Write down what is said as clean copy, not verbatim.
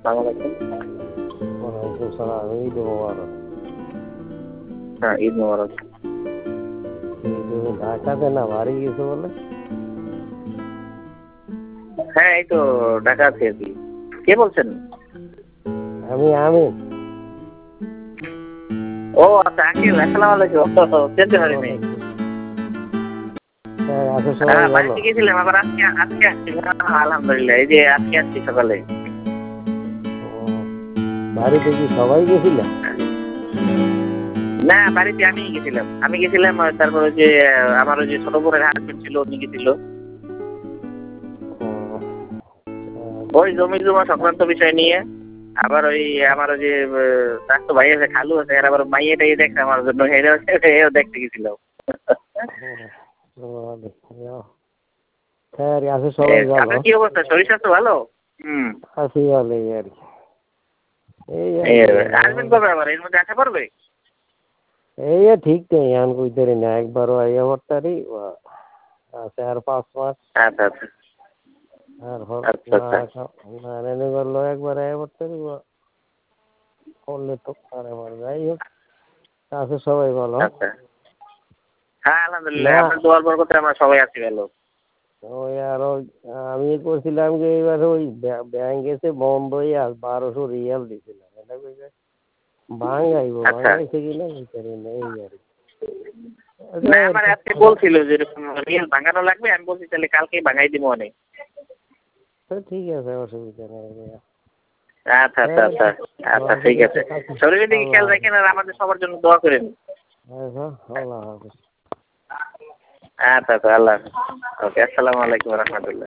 আসসালামু আলাইকুম। ওয়ালাইকুম সালাম। ঈদ মোবারক। হ্যাঁ, ঈদ মোবারক। তুমি ঢাকাতে না বাড়ি গেছো বলে? হ্যাঁ, এই তো ঢাকা আছি আর কি। কে বলছেন? আমি ও আচ্ছা, আঙ্কেল আসসালামু আলাইকুম। চিনতে পারিনি। আছে সবাই হ্যাঁ, ভালো? বাড়িতে গেছিলাম, আবার আজকে আজকে আসছি। আলহামদুলিল্লাহ, এই যে আজকে আসছি সকালে। ও, বাড়িতে কি সবাই গেছিলে? না, বাড়িতে আমি গেছিলাম তারপর ওই যে আমার ওই যে ছোট বোনের হাজবেন্ড ছিল, উনি গেছিল। ওই জমি জমা সংক্রান্ত বিষয় নিয়ে। আবার ওই আমার ওই যে চাচতো ভাই আছে, খালু আছে, এর আবার মাইয়েটাই দেখছে আমার জন্য, এও দেখতে গেছিল। আছে সবাই ভালো? আপনার কি অবস্থা? শরীর স্বাস্থ্য ভালো? আছি ভালো আর কি। আসবেন কবে আবার? এর মধ্যে আসা পারবে? এই ঠিক নেই, আমি কইতে পারি না। একবারও আইয়া পড়তারি আছে আর 5 মাস। আচ্ছা আচ্ছা আর আচ্ছা। করলো একবার আইয়া পড়তারি করলে তো আমার যাই হোক। আছে সবাই ভালো? আচ্ছা, হ্যাঁ আলহামদুলিল্লাহ, আপনার দোয়ার বরকতে আমরা সবাই আছি ভালো। ওই আরো আমি করছিলাম যে এবার ওই ব্যাংক এসে বন্ধই আর 1200 রিয়াল দিছিলাম। এটা কইছে ভাঙাইবো, ভাঙাইছে কিনা ভিতরে নেই আর কি। না, আমার আজকে বলছিল যে এরকম রিয়েল ভাঙানো লাগবে, আমি বলছি তাহলে কালকেই ভাঙাই দিব অনেক। ঠিক আছে, অসুবিধা নেই। আচ্ছা আচ্ছা আচ্ছা আচ্ছা, ঠিক আছে। শরীরের দিকে খেয়াল রাখেন আর আমাদের সবার জন্য দোয়া করেন। আল্লাহ হাফেজ। আচ্ছা আচ্ছা, আল্লাহ হাফেজ। ওকে, আসসালামু আলাইকুম রহমতুল্লাহ।